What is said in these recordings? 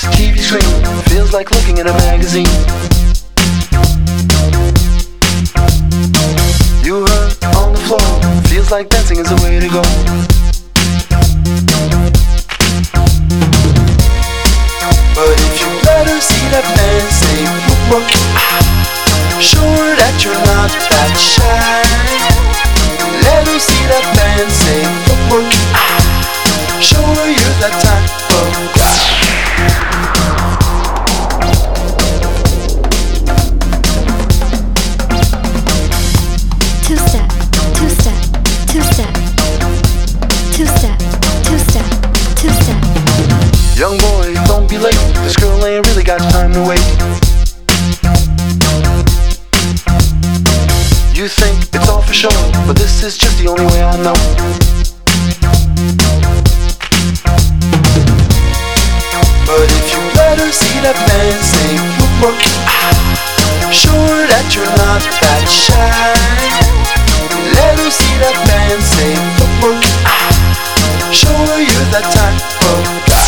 TV screen feels like looking at a magazine. You hurt on the floor, feels like dancing is the way to go. But if you let her see that man say look, sure that you're not that shy. Let her see that man say look, sure you're that type of guy. Two-step, two-step, two-step, two-step, two-step, two-step. Young boy, don't be late. This girl ain't really got time to wait. You think it's all for show, but this is just the only way I know. But if you let her see that man say look, sure that you're not that shy. Let her see that man say look, sure you're that type of guy.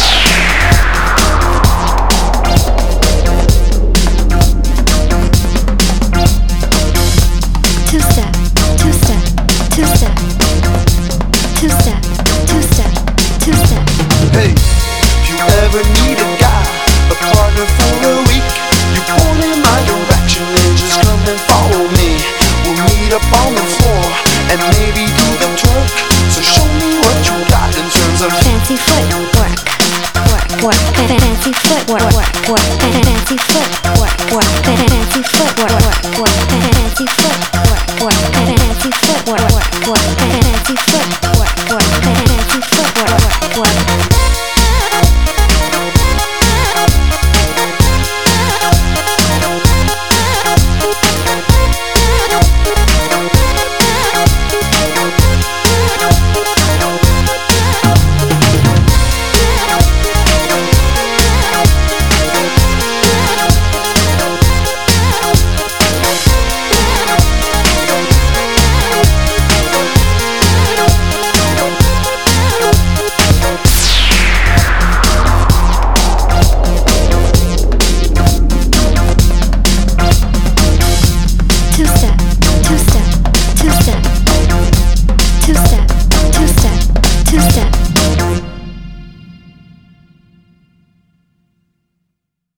Two-step, two-step, two-step, two-step, two-step, two-step. Hey, if you ever need a guy, a partner for a week, you point in my direction and just come and follow me. We'll meet up on the floor and maybe do the twerk. So show me what you got in terms of fancy footwork, work, fancy footwork, work, fancy footwork, work, fancy footwork, work, fancy footwork, work, fancy footwork, work, fancy footwork, work, fancy footwork, work.